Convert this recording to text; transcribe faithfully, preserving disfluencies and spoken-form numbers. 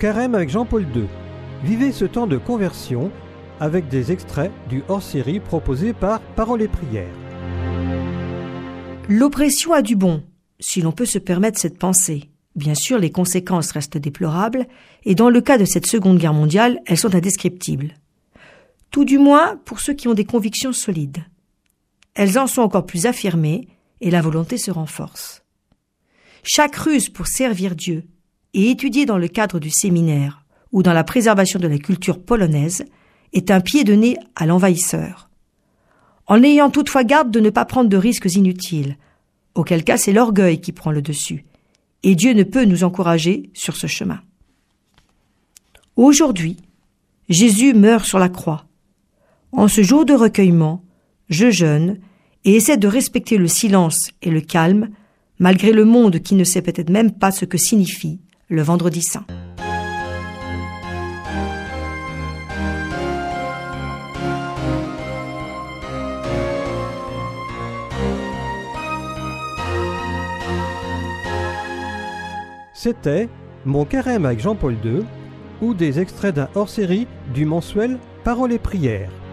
Carême avec Jean-Paul deux. Vivez ce temps de conversion avec des extraits du hors-série proposé par Paroles et Prières. L'oppression a du bon, si l'on peut se permettre cette pensée. Bien sûr, les conséquences restent déplorables, et dans le cas de cette Seconde Guerre mondiale, elles sont indescriptibles. Tout du moins pour ceux qui ont des convictions solides. Elles en sont encore plus affirmées, et la volonté se renforce. Chaque ruse pour servir Dieu et étudier dans le cadre du séminaire ou dans la préservation de la culture polonaise est un pied de nez à l'envahisseur. En ayant toutefois garde de ne pas prendre de risques inutiles, auquel cas c'est l'orgueil qui prend le dessus, et Dieu ne peut nous encourager sur ce chemin. Aujourd'hui, Jésus meurt sur la croix. En ce jour de recueillement, je jeûne et essaie de respecter le silence et le calme, malgré le monde qui ne sait peut-être même pas ce que signifie le Vendredi Saint. C'était Mon Carême avec Jean-Paul deux ou des extraits d'un hors-série du mensuel Paroles et Prières.